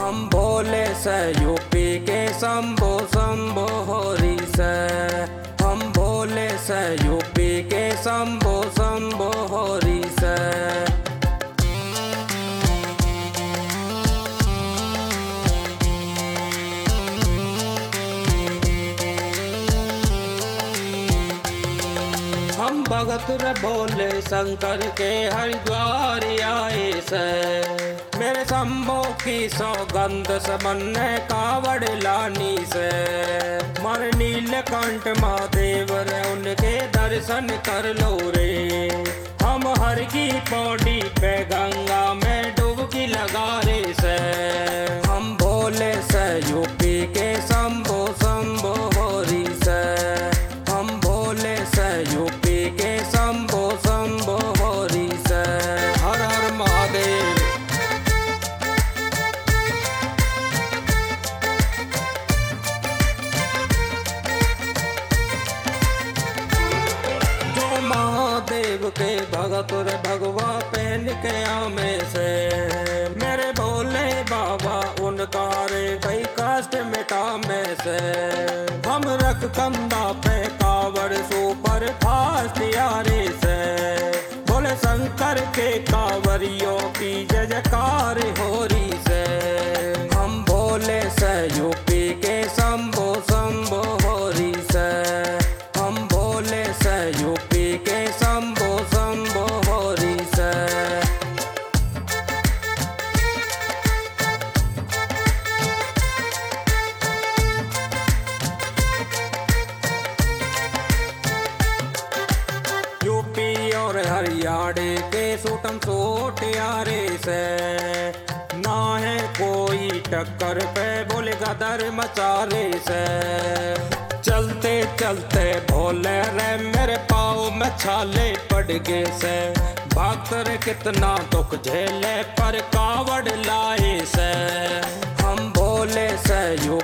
हम भोले से यूपी के शंभो शंभो होरी से। हम भोले से यूपी के शंभो शंभो होरी से। हम भगत रे भोले शंकर के हरिद्वार आए से। मेरे शंभो की सौगंध समन्ने कावड़ लानी से। मारे नीलकंठ महादेव रे उनके दर्शन कर लो रे। हम हर की पौड़ी पे गंगा में डुबकी लगा रे से। हम भोले से यूपी के शंभो शंभो होरी से। हम भोले से यूपी के शंभो शंभो होरी से। हर हर महादेव। जो महादेव के भगत रे भगवा पहन के आमे से। मेरे भोले बाबा उनका रे कई कष्ट मिटा में से। हम रख कंधा पे कावड़ सुपर फास्ट यारे से। भोले शंकर के कावरियों की जय जयकार होरी से। हम भोले से यूपी के शंभो शंभो होरी से। हम भोले से यूपी के शंभो शंभो होरी से। यूपी और हरियाणा के सूटम सूट यारे से। ना है कोई टक्कर पे बोले गदर मचारे से। चलते चलते भोले रे मेरे पाँव में छाले पड़ गए से। भक्त रे कितना दुख झेले पर कावड़ लाए से। हम भोले से